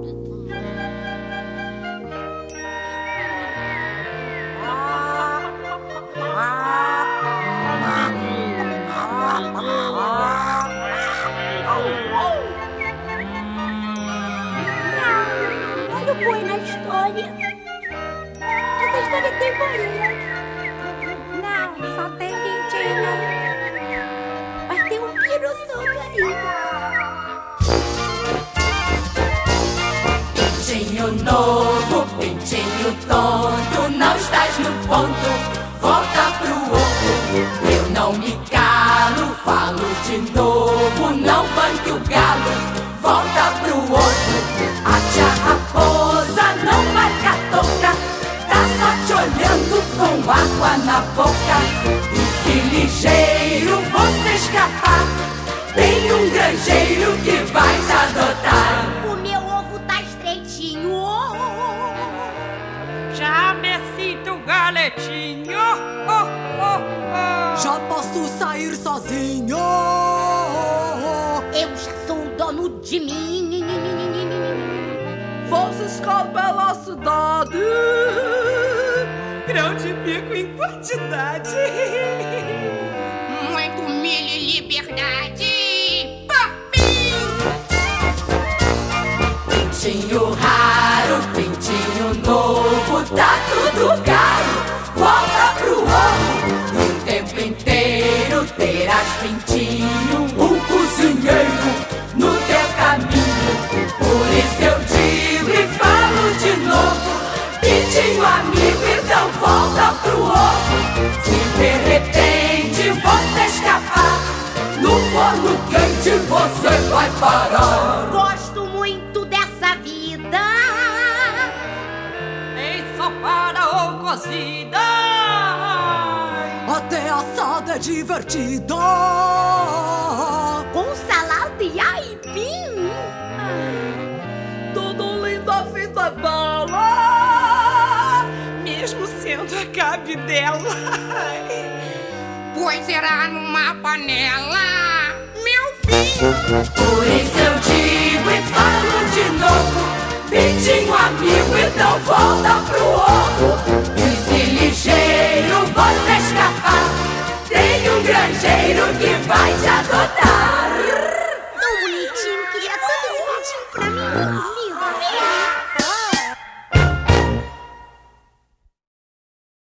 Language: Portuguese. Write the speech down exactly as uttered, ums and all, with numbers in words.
Olha o boi na história. Essa história tem bolinha. Não, só tem pintinho. Mas tem um pirossudo aí. Pintinho novo, pintinho tonto, não estás no ponto, volta pro ovo. Eu não me calo, falo de novo, não banque o galo, volta pro ovo. A tia raposa não marca a toca, tá só te olhando com água na boca. E se ligeiro você escapar, tem um granjeiro que vai te adotar. O meu ovo tá estreitinho. Já me sinto galetinho. Oh, oh, oh. Já posso sair sozinho. Eu já sou o dono de mim. Vou ciscar pela cidade, Grão de bico em quantidade. Muito milho e liberdade. Pintinho raro, pintinho novo, tá tudo caro, volta pro ovo. E o tempo inteiro terás pintinho, um cozinheiro no teu caminho. Por isso eu digo e falo de novo, pintinho amigo, então volta pro ovo. Se de repente você escapar, no forno quente você vai parar. Gosto muito dessa vida. Ensopada ou cozida, até assada é divertida. Com salada e aipim. Tudo lindo, a vida é bela, mesmo sendo a cabidela. Pois será numa panela, meu filho. Por isso eu digo e falo de novo, pintinho amigo, então volta pro ovo. E se ligeiro você escapar, tem um granjeiro que vai te adotar.